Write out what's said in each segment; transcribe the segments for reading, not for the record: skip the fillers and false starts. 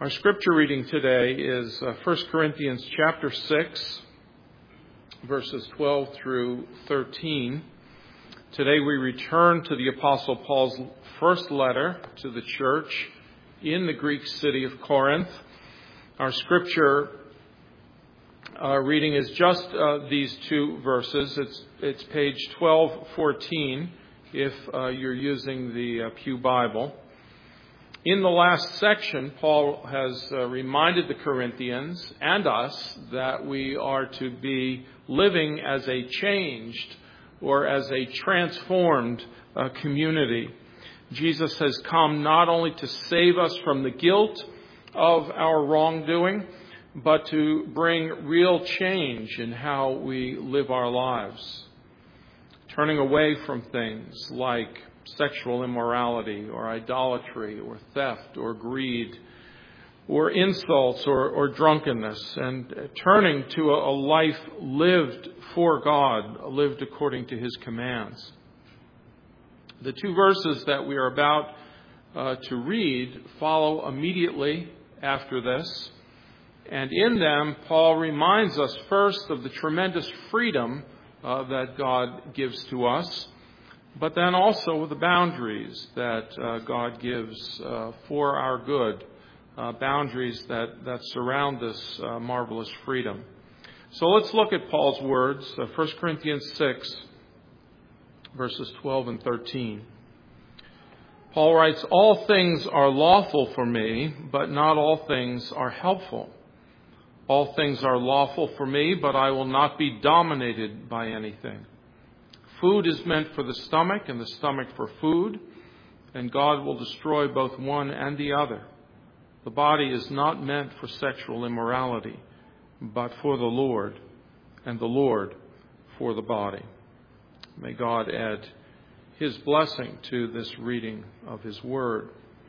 Our scripture reading today is 1 Corinthians chapter 6, verses 12 through 13. Today we return to the Apostle Paul's first letter to the church in the Greek city of Corinth. Our scripture reading is just these two verses. It's page 1214 if you're using the Pew Bible. In the last section, Paul has reminded the Corinthians and us that we are to be living as a changed or as a transformed community. Jesus has come not only to save us from the guilt of our wrongdoing, but to bring real change in how we live our lives. Turning away from things like sexual immorality or idolatry or theft or greed or insults or drunkenness, and turning to a life lived for God, lived according to His commands. The two verses that we are about to read follow immediately after this, and in them Paul reminds us first of the tremendous freedom that God gives to us, but then also the boundaries that God gives for our good, boundaries that surround this marvelous freedom. So let's look at Paul's words, 1 Corinthians 6, verses 12 and 13. Paul writes, "All things are lawful for me, but not all things are helpful. All things are lawful for me, but I will not be dominated by anything. Food is meant for the stomach, and the stomach for food, and God will destroy both one and the other. The body is not meant for sexual immorality, but for the Lord, and the Lord for the body." May God add His blessing to this reading of His Word.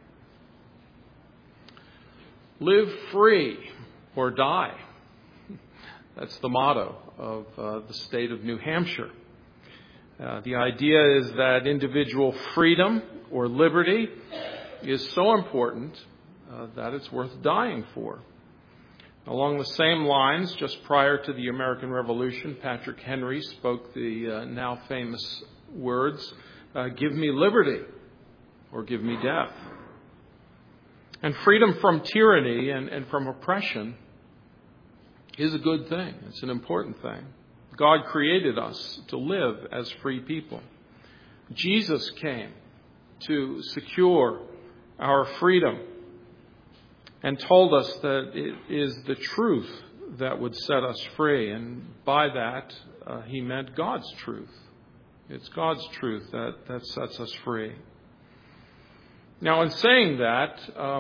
Live free or die. That's the motto of the state of New Hampshire. The idea is that individual freedom or liberty is so important that it's worth dying for. Along the same lines, just prior to the American Revolution, Patrick Henry spoke the now famous words, "Give me liberty or give me death." And freedom from tyranny and from oppression is a good thing. It's an important thing. God created us to live as free people. Jesus came to secure our freedom and told us that it is the truth that would set us free. And by that, He meant God's truth. It's God's truth that sets us free. Now, in saying that,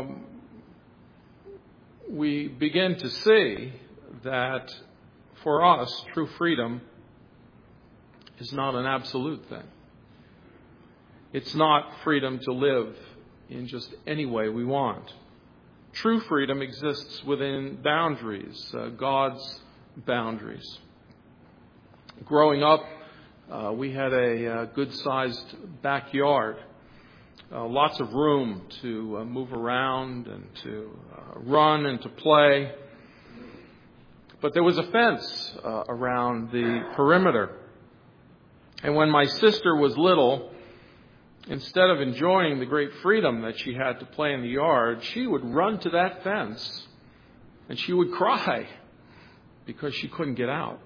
we begin to see that for us, true freedom is not an absolute thing. It's not freedom to live in just any way we want. True freedom exists within boundaries, God's boundaries. Growing up, we had a good-sized backyard, lots of room to move around and to run and to play. But there was a fence around the perimeter. And when my sister was little, instead of enjoying the great freedom that she had to play in the yard, she would run to that fence and she would cry because she couldn't get out.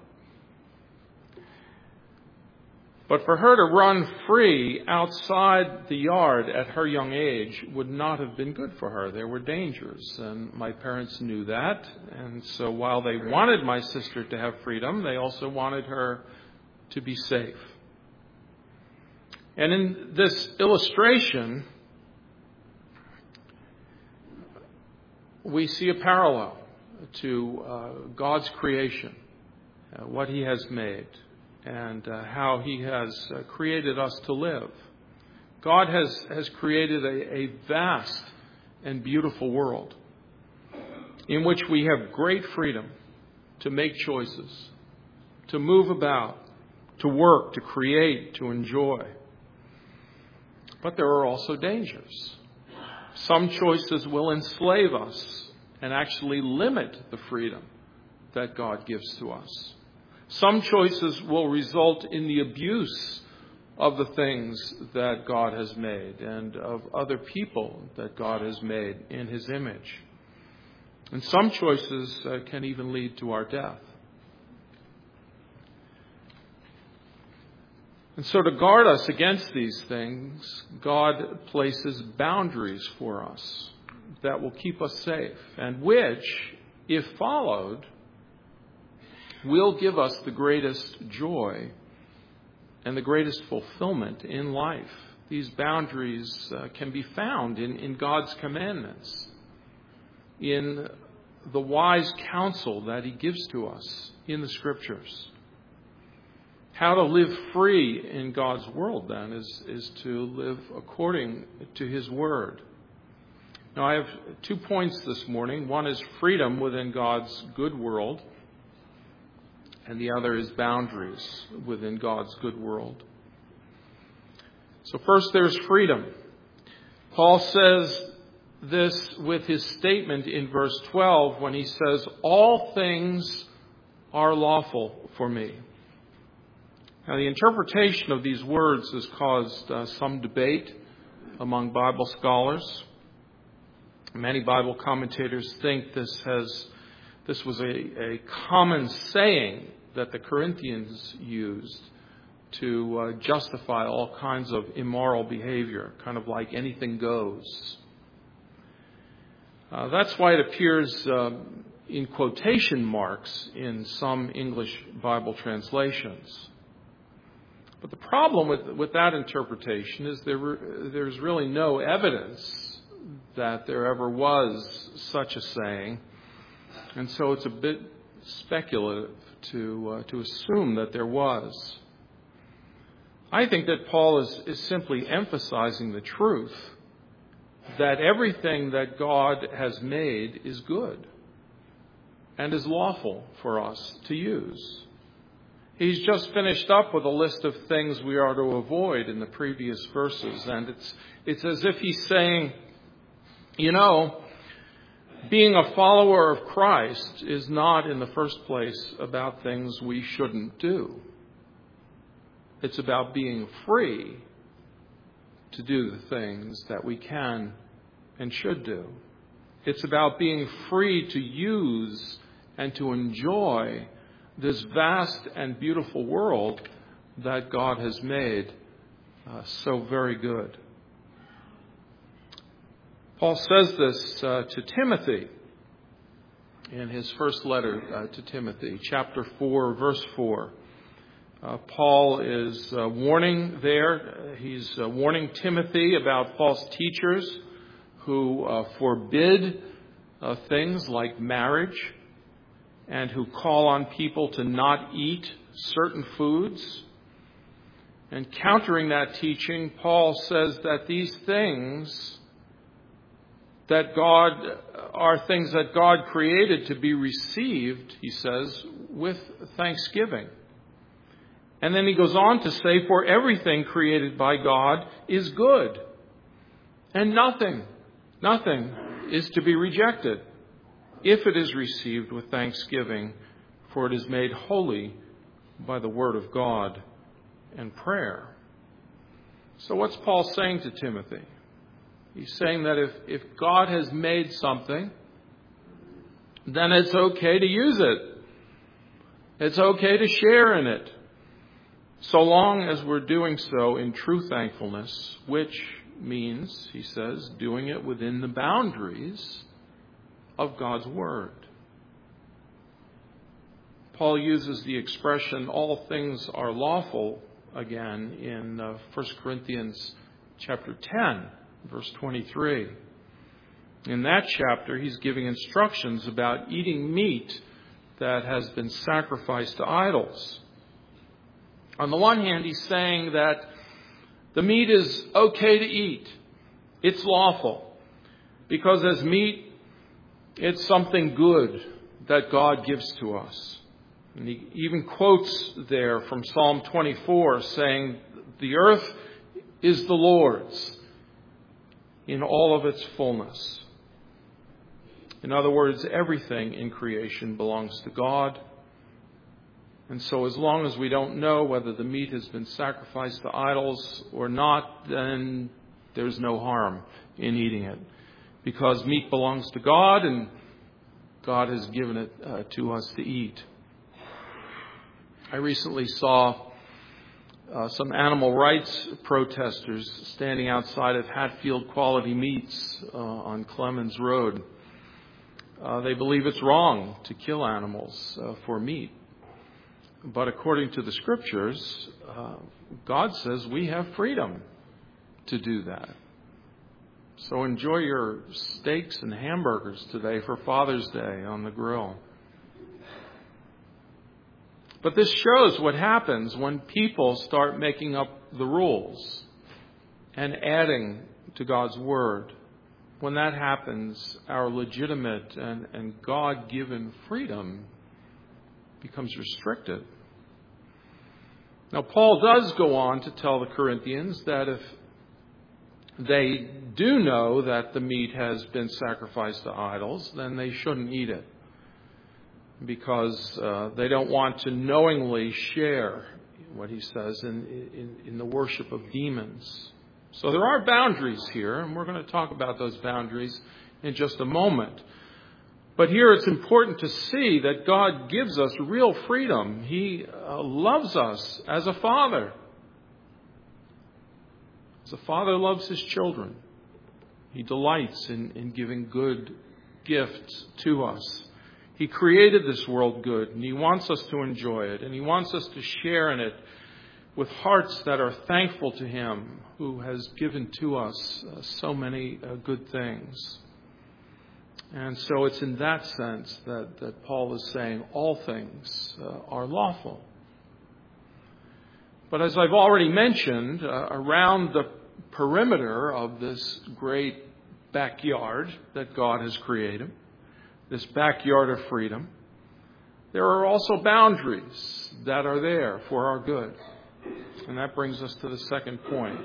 But for her to run free outside the yard at her young age would not have been good for her. There were dangers, and my parents knew that. And so while they wanted my sister to have freedom, they also wanted her to be safe. And in this illustration, we see a parallel to God's creation, what He has made, and how He has created us to live. God has created a vast and beautiful world in which we have great freedom to make choices, to move about, to work, to create, to enjoy. But there are also dangers. Some choices will enslave us and actually limit the freedom that God gives to us. Some choices will result in the abuse of the things that God has made and of other people that God has made in His image. And some choices can even lead to our death. And so to guard us against these things, God places boundaries for us that will keep us safe and which, if followed, will give us the greatest joy and the greatest fulfillment in life. These boundaries can be found in God's commandments, in the wise counsel that He gives to us in the Scriptures. How to live free in God's world, then, is to live according to His Word. Now, I have 2 points this morning. One is freedom within God's good world, and the other is boundaries within God's good world. So first, there's freedom. Paul says this with his statement in verse 12 when he says, "All things are lawful for me." Now, the interpretation of these words has caused some debate among Bible scholars. Many Bible commentators think this was a common saying that the Corinthians used to justify all kinds of immoral behavior, kind of like anything goes. That's why it appears in quotation marks in some English Bible translations. But the problem with that interpretation is there's really no evidence that there ever was such a saying, and so it's a bit speculative to assume that there was. I think that Paul is simply emphasizing the truth that everything that God has made is good and is lawful for us to use. He's just finished up with a list of things we are to avoid in the previous verses, and it's as if he's saying, being a follower of Christ is not in the first place about things we shouldn't do. It's about being free to do the things that we can and should do. It's about being free to use and to enjoy this vast and beautiful world that God has made so very good. Paul says this to Timothy in his first letter to Timothy, chapter 4, verse 4. Paul is warning there. He's warning Timothy about false teachers who forbid things like marriage and who call on people to not eat certain foods. And countering that teaching, Paul says that these things that God are things that God created to be received, he says, with thanksgiving. And then he goes on to say, for everything created by God is good, and nothing is to be rejected if it is received with thanksgiving, for it is made holy by the word of God and prayer. So what's Paul saying to Timothy? He's saying that if God has made something, then it's okay to use it. It's okay to share in it, so long as we're doing so in true thankfulness, which means, he says, doing it within the boundaries of God's Word. Paul uses the expression, all things are lawful, again in 1 Corinthians chapter 10, verse 23. In that chapter, he's giving instructions about eating meat that has been sacrificed to idols. On the one hand, he's saying that the meat is okay to eat. It's lawful. Because as meat, it's something good that God gives to us. And he even quotes there from Psalm 24 saying, the earth is the Lord's in all of its fullness. In other words, everything in creation belongs to God. And so as long as we don't know whether the meat has been sacrificed to idols or not, then there's no harm in eating it. Because meat belongs to God and God has given it to us to eat. I recently saw some animal rights protesters standing outside of Hatfield Quality Meats on Clemens Road. They believe it's wrong to kill animals for meat. But according to the Scriptures, God says we have freedom to do that. So enjoy your steaks and hamburgers today for Father's Day on the grill. But this shows what happens when people start making up the rules and adding to God's Word. When that happens, our legitimate and God-given freedom becomes restricted. Now, Paul does go on to tell the Corinthians that if they do know that the meat has been sacrificed to idols, then they shouldn't eat it, because they don't want to knowingly share, what he says, in the worship of demons. So there are boundaries here, and we're going to talk about those boundaries in just a moment. But here it's important to see that God gives us real freedom. He loves us as a father. As a father loves his children. He delights in giving good gifts to us. He created this world good, and he wants us to enjoy it, and he wants us to share in it with hearts that are thankful to him, who has given to us so many good things. And so it's in that sense that Paul is saying all things are lawful. But as I've already mentioned, around the perimeter of this great backyard that God has created, this backyard of freedom, there are also boundaries that are there for our good. And that brings us to the second point.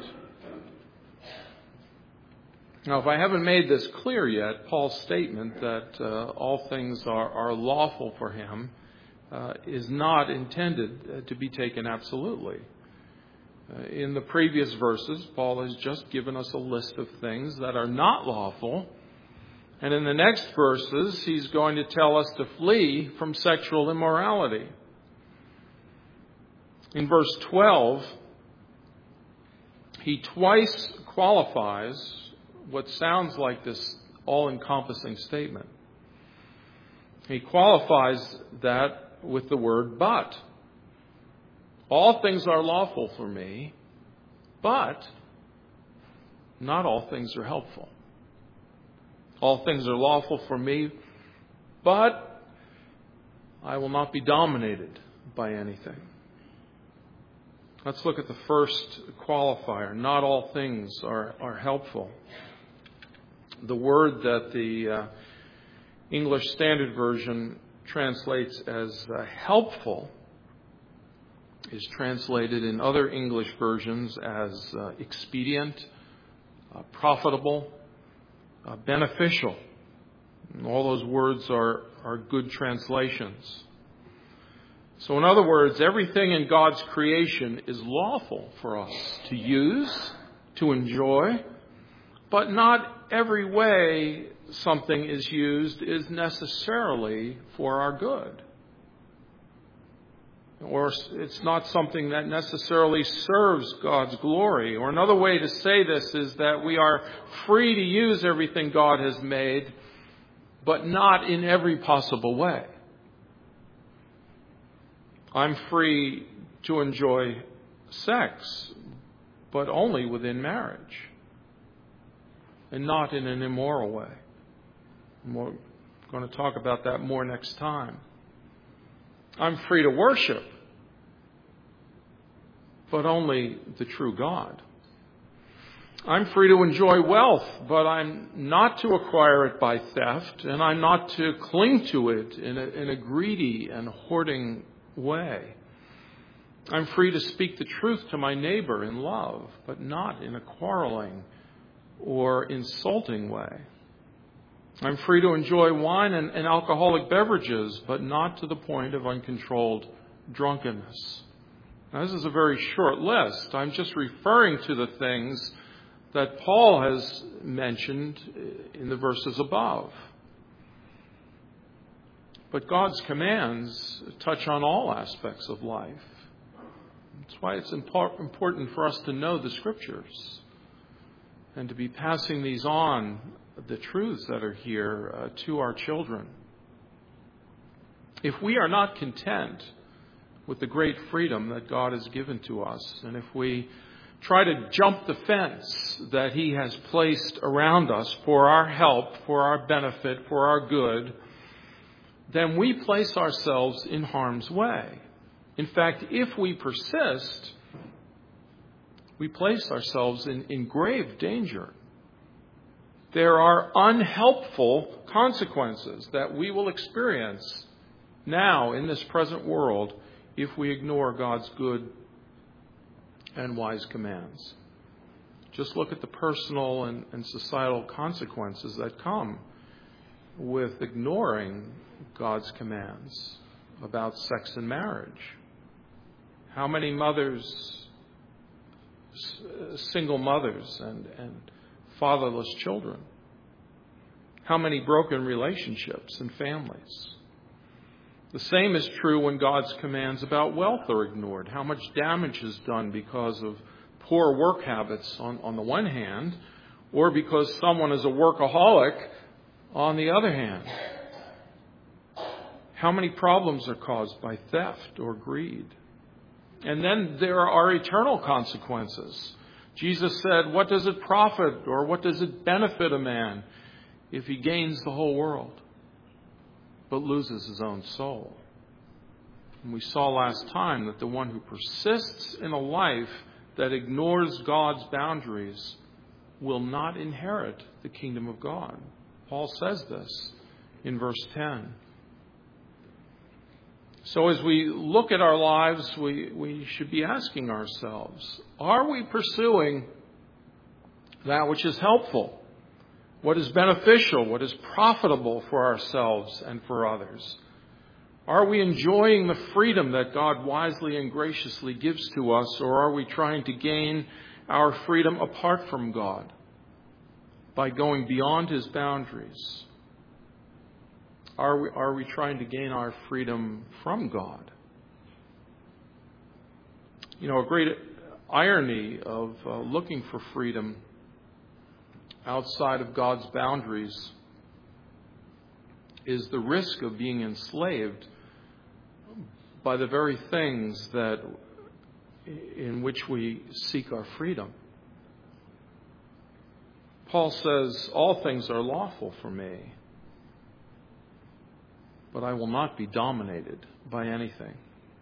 Now, if I haven't made this clear yet, Paul's statement that all things are lawful for him is not intended to be taken absolutely. In the previous verses, Paul has just given us a list of things that are not lawful. And in the next verses, he's going to tell us to flee from sexual immorality. In verse 12, he twice qualifies what sounds like this all-encompassing statement. He qualifies that with the word but. All things are lawful for me, but not all things are helpful. All things are lawful for me, but I will not be dominated by anything. Let's look at the first qualifier. Not all things are helpful. The word that the English Standard Version translates as helpful is translated in other English versions as expedient, profitable, beneficial. And all those words are good translations. So in other words, everything in God's creation is lawful for us to use, to enjoy, but not every way something is used is necessarily for our good. Or it's not something that necessarily serves God's glory. Or another way to say this is that we are free to use everything God has made, but not in every possible way. I'm free to enjoy sex, but only within marriage, and not in an immoral way. We're going to talk about that more next time. I'm free to worship, but only the true God. I'm free to enjoy wealth, but I'm not to acquire it by theft, and I'm not to cling to it in a greedy and hoarding way. I'm free to speak the truth to my neighbor in love, but not in a quarreling or insulting way. I'm free to enjoy wine and alcoholic beverages, but not to the point of uncontrolled drunkenness. Now, this is a very short list. I'm just referring to the things that Paul has mentioned in the verses above. But God's commands touch on all aspects of life. That's why it's important for us to know the Scriptures and to be passing these on, the truths that are here, to our children. If we are not content with the great freedom that God has given to us, and if we try to jump the fence that He has placed around us for our help, for our benefit, for our good, then we place ourselves in harm's way. In fact, if we persist, we place ourselves in grave danger. There are unhelpful consequences that we will experience now in this present world if we ignore God's good and wise commands. Just look at the personal and societal consequences that come with ignoring God's commands about sex and marriage. How many mothers, single mothers and fatherless children? How many broken relationships and families? The same is true when God's commands about wealth are ignored. How much damage is done because of poor work habits on the one hand, or because someone is a workaholic on the other hand. How many problems are caused by theft or greed? And then there are eternal consequences. Jesus said, "What does it profit or what does it benefit a man if he gains the whole world but loses his own soul?" And we saw last time that the one who persists in a life that ignores God's boundaries will not inherit the kingdom of God. Paul says this in verse 10. So as we look at our lives, we should be asking ourselves, are we pursuing that which is helpful, what is beneficial, what is profitable for ourselves and for others? Are we enjoying the freedom that God wisely and graciously gives to us, or are we trying to gain our freedom apart from God by going beyond His boundaries? Are we trying to gain our freedom from God? You know, a great irony of looking for freedom outside of God's boundaries is the risk of being enslaved by the very things that in which we seek our freedom. Paul says, "All things are lawful for me, but I will not be dominated by anything."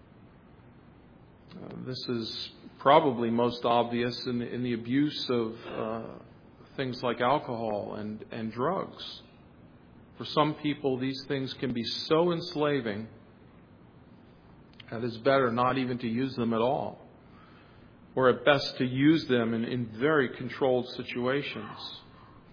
This is probably most obvious in the abuse of things like alcohol and drugs. For some people, these things can be so enslaving that it's better not even to use them at all, or at best to use them in very controlled situations.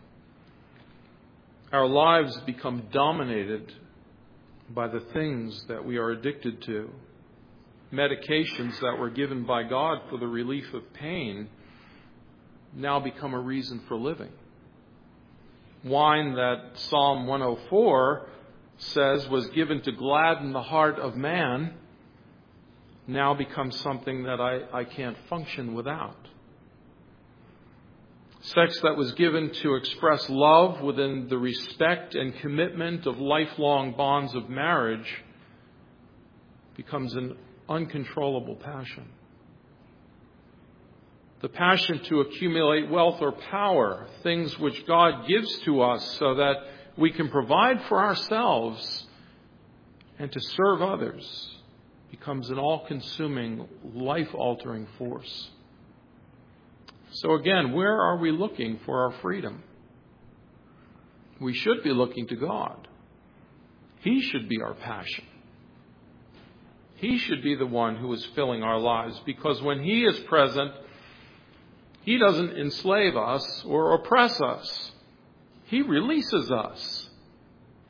Our lives become dominated by the things that we are addicted to. Medications that were given by God for the relief of pain now become a reason for living. Wine that Psalm 104 says was given to gladden the heart of man now becomes something that I can't function without. Sex that was given to express love within the respect and commitment of lifelong bonds of marriage becomes an uncontrollable passion. The passion to accumulate wealth or power, things which God gives to us so that we can provide for ourselves and to serve others, becomes an all-consuming, life-altering force. So again, where are we looking for our freedom? We should be looking to God. He should be our passion. He should be the one who is filling our lives, because when He is present, He doesn't enslave us or oppress us. He releases us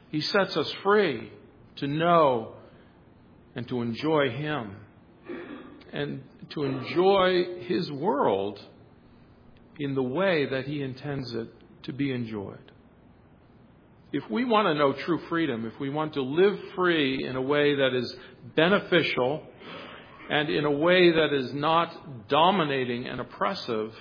He sets us free to know and to enjoy Him and to enjoy His world in the way that He intends it to be enjoyed. If we want to know true freedom, if we want to live free in a way that is beneficial and in a way that is not dominating and oppressive,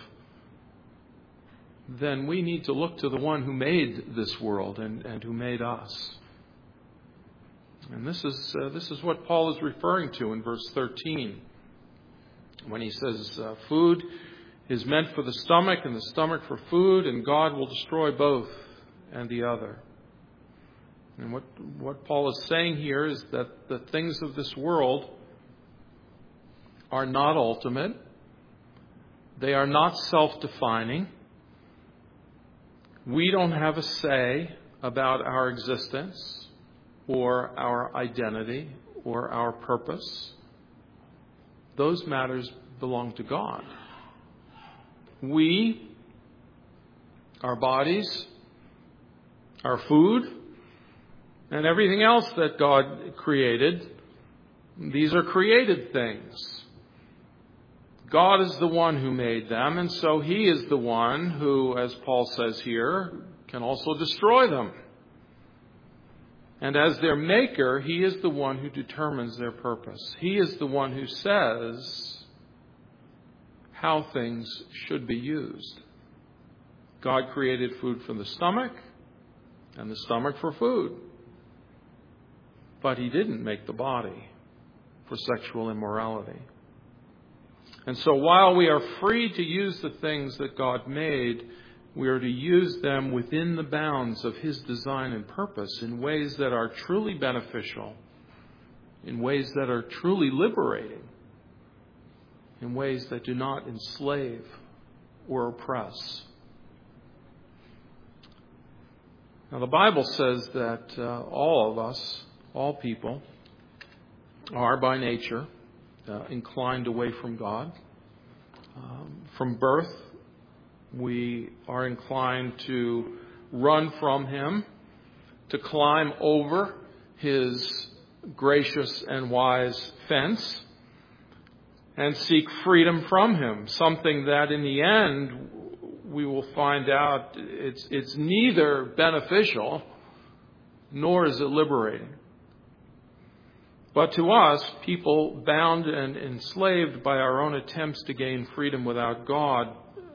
then we need to look to the one who made this world and who made us. And this is what Paul is referring to in verse 13 when he says, food is meant for the stomach and the stomach for food, and God will destroy both and the other. And what Paul is saying here is that the things of this world are not ultimate. They are not self-defining. We don't have a say about our existence or our identity or our purpose. Those matters belong to God. We, our bodies, our food, and everything else that God created, these are created things. God is the one who made them, and so He is the one who, as Paul says here, can also destroy them. And as their maker, He is the one who determines their purpose. He is the one who says how things should be used. God created food for the stomach and the stomach for food. But He didn't make the body for sexual immorality. And so while we are free to use the things that God made, we are to use them within the bounds of His design and purpose in ways that are truly beneficial, in ways that are truly liberating, in ways that do not enslave or oppress. Now, the Bible says that all of us, all people, are by nature inclined away from God. From birth, we are inclined to run from Him, to climb over His gracious and wise fence, and seek freedom from Him, something that in the end we will find out it's neither beneficial nor is it liberating. But to us, people bound and enslaved by our own attempts to gain freedom without God,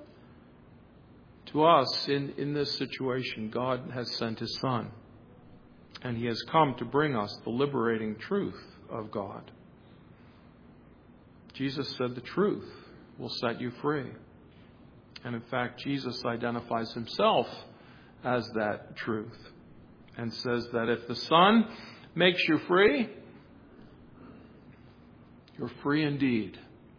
to us, in this situation, God has sent His Son. And He has come to bring us the liberating truth of God. Jesus said the truth will set you free. And in fact, Jesus identifies Himself as that truth and says that if the Son makes you free, you're free indeed.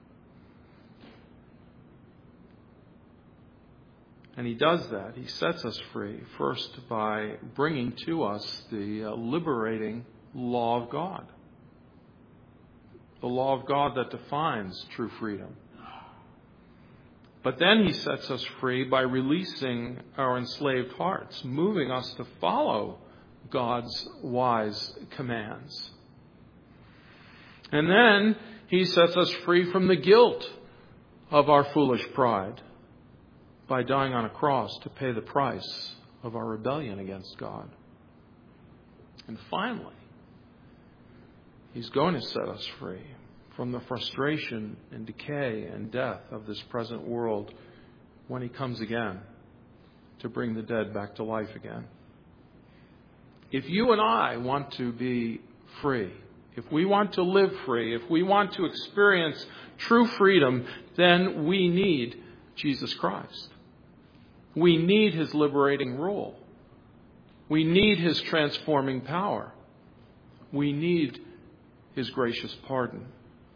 And He does that. He sets us free, first by bringing to us the liberating law of God. The law of God that defines true freedom. But then He sets us free by releasing our enslaved hearts, moving us to follow God's wise commands. And then He sets us free from the guilt of our foolish pride by dying on a cross to pay the price of our rebellion against God. And finally, He's going to set us free from the frustration and decay and death of this present world when He comes again to bring the dead back to life again. If you and I want to be free, if we want to live free, if we want to experience true freedom, then we need Jesus Christ. We need His liberating rule. We need His transforming power. We need His gracious pardon.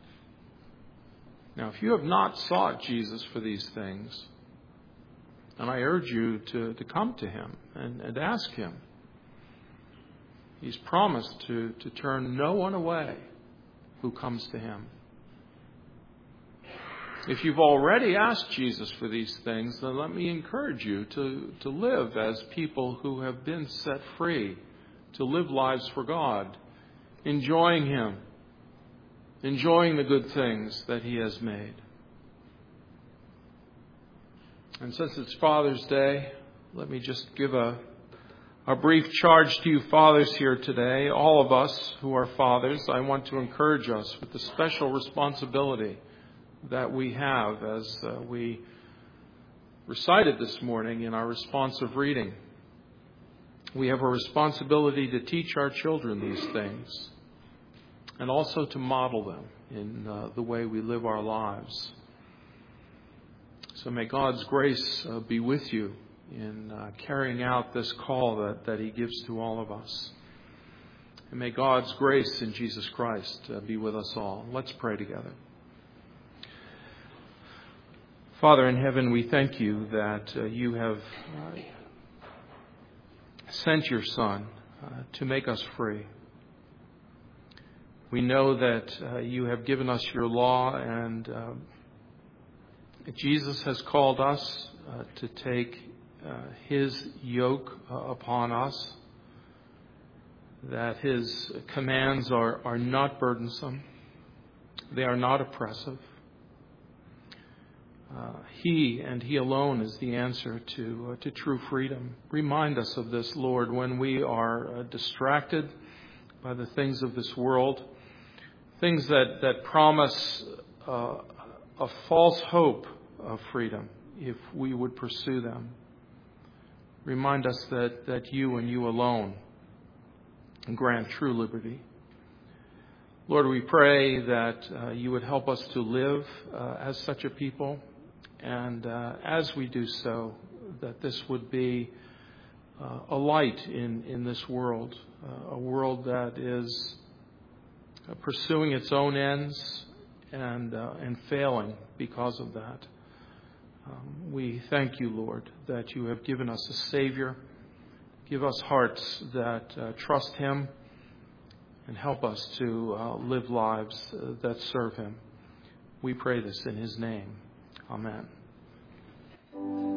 Now, if you have not sought Jesus for these things, then I urge you to come to Him and ask Him. He's promised to turn no one away who comes to Him. If you've already asked Jesus for these things, then let me encourage you to live as people who have been set free to live lives for God, enjoying Him, enjoying the good things that He has made. And since it's Father's Day, let me just give a brief charge to you fathers here today. All of us who are fathers, I want to encourage us with the special responsibility that we have as we recited this morning in our responsive reading. We have a responsibility to teach our children these things and also to model them in the way we live our lives. So may God's grace be with you in carrying out this call that He gives to all of us. And may God's grace in Jesus Christ be with us all. Let's pray together. Father in heaven, we thank you that you have sent your Son to make us free. We know that you have given us your law, and Jesus has called us to take His yoke upon us, that His commands are not burdensome, they are not oppressive. He and He alone is the answer to true freedom. Remind us of this, Lord, when we are distracted by the things of this world, things that promise a false hope of freedom if we would pursue them. Remind us that you and you alone grant true liberty. Lord, we pray that you would help us to live as such a people. And as we do so, that this would be a light in this world, a world that is pursuing its own ends and failing because of that. We thank you, Lord, that you have given us a Savior. Give us hearts that trust Him and help us to live lives that serve Him. We pray this in His name. Amen.